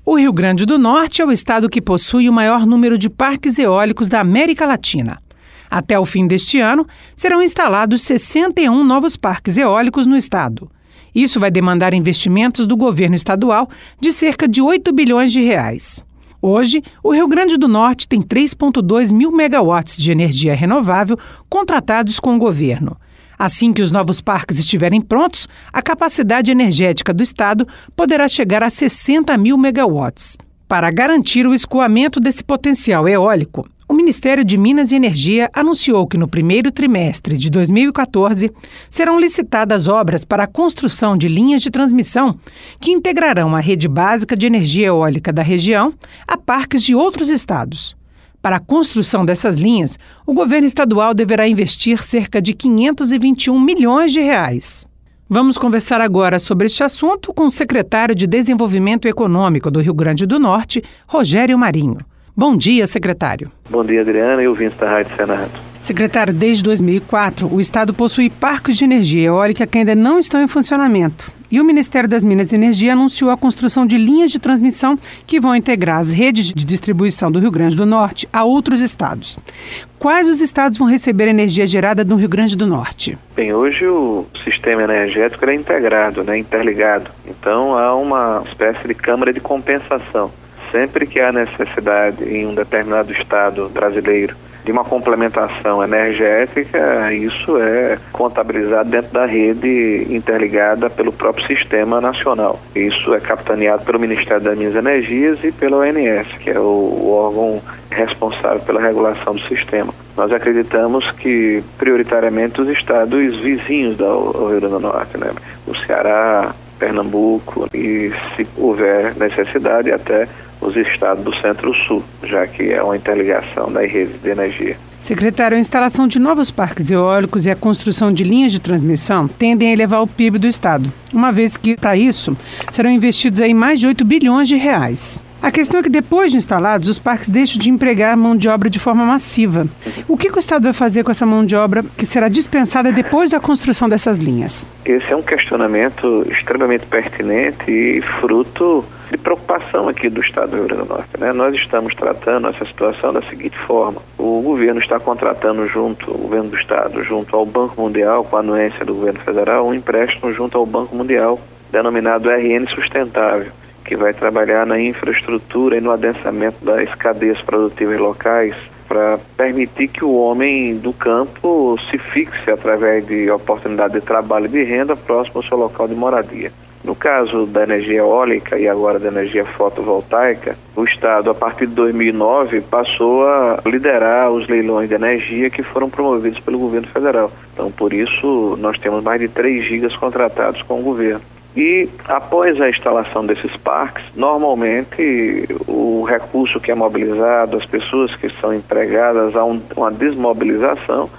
O Rio Grande do Norte é o estado que possui o maior número de parques eólicos da América Latina. Até o fim deste ano, serão instalados 61 novos parques eólicos no estado. Isso vai demandar investimentos do governo estadual de cerca de 8 bilhões de reais. Hoje, o Rio Grande do Norte tem 3,2 mil megawatts de energia renovável contratados com o governo. Assim que os novos parques estiverem prontos, a capacidade energética do estado poderá chegar a 60 mil megawatts. Para garantir o escoamento desse potencial eólico, o Ministério de Minas e Energia anunciou que no primeiro trimestre de 2014 serão licitadas obras para a construção de linhas de transmissão que integrarão a rede básica de energia eólica da região a parques de outros estados. Para a construção dessas linhas, o governo estadual deverá investir cerca de 521 milhões de reais. Vamos conversar agora sobre este assunto com o secretário de Desenvolvimento Econômico do Rio Grande do Norte, Rogério Marinho. Bom dia, secretário. Bom dia, Adriana e ouvintes da Rádio Senado. Secretário, desde 2004, o estado possui parques de energia eólica que ainda não estão em funcionamento. E o Ministério das Minas e Energia anunciou a construção de linhas de transmissão que vão integrar as redes de distribuição do Rio Grande do Norte a outros estados. Quais os estados vão receber energia gerada no Rio Grande do Norte? Bem, hoje o sistema energético é integrado, interligado. Então há uma espécie de câmara de compensação. Sempre que há necessidade em um determinado estado brasileiro de uma complementação energética, isso é contabilizado dentro da rede interligada pelo próprio Sistema Nacional. Isso é capitaneado pelo Ministério das Minas e Energias e pela ONS, que é o órgão responsável pela regulação do sistema. Nós acreditamos que, prioritariamente, os estados vizinhos do Rio Grande do Norte, o Ceará, Pernambuco e, se houver necessidade, até os estados do Centro-Sul, já que é uma interligação das redes de energia. Secretário, a instalação de novos parques eólicos e a construção de linhas de transmissão tendem a elevar o PIB do estado, uma vez que, para isso, serão investidos mais de 8 bilhões de reais. A questão é que, depois de instalados, os parques deixam de empregar mão de obra de forma massiva. O que o estado vai fazer com essa mão de obra que será dispensada depois da construção dessas linhas? Esse é um questionamento extremamente pertinente e fruto de preocupação aqui do estado do Rio Grande do Norte. Nós estamos tratando essa situação da seguinte forma: o governo está contratando o governo do estado, junto ao Banco Mundial, com a anuência do governo federal, um empréstimo junto ao Banco Mundial, denominado RN Sustentável, que vai trabalhar na infraestrutura e no adensamento das cadeias produtivas locais para permitir que o homem do campo se fixe através de oportunidade de trabalho e de renda próximo ao seu local de moradia. No caso da energia eólica e agora da energia fotovoltaica, o Estado, a partir de 2009, passou a liderar os leilões de energia que foram promovidos pelo governo federal. Então, por isso, nós temos mais de 3 gigas contratados com o governo. E após a instalação desses parques, normalmente o recurso que é mobilizado, as pessoas que são empregadas, há uma desmobilização,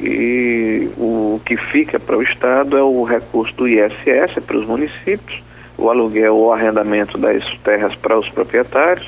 e o que fica para o Estado é o recurso do ISS para os municípios, o aluguel ou arrendamento das terras para os proprietários,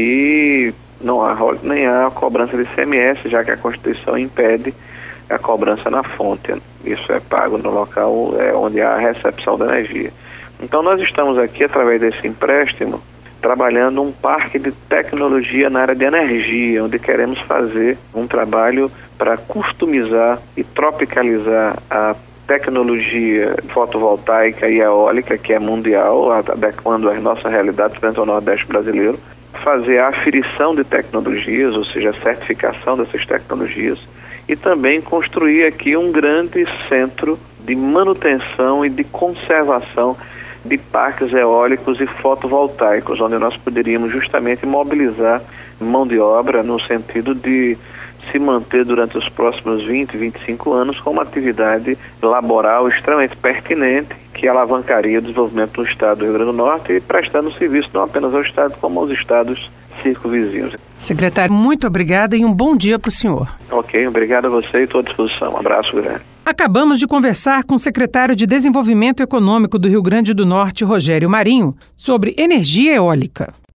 e não há nem a cobrança de ICMS, já que a Constituição impede a cobrança na fonte. Isso é pago no local onde há a recepção da energia. Então nós estamos aqui, através desse empréstimo, trabalhando um parque de tecnologia na área de energia, onde queremos fazer um trabalho para customizar e tropicalizar a tecnologia fotovoltaica e eólica, que é mundial, adequando às nossas realidades frente ao Nordeste brasileiro, fazer a aferição de tecnologias, ou seja, a certificação dessas tecnologias, e também construir aqui um grande centro de manutenção e de conservação de parques eólicos e fotovoltaicos, onde nós poderíamos justamente mobilizar mão de obra no sentido de se manter durante os próximos 20, 25 anos com uma atividade laboral extremamente pertinente que alavancaria o desenvolvimento do estado do Rio Grande do Norte e prestando serviço não apenas ao estado, como aos estados circunvizinhos. Secretário, muito obrigada e um bom dia para o senhor. Ok, obrigado a você e estou à disposição. Um abraço grande. Acabamos de conversar com o secretário de Desenvolvimento Econômico do Rio Grande do Norte, Rogério Marinho, sobre energia eólica.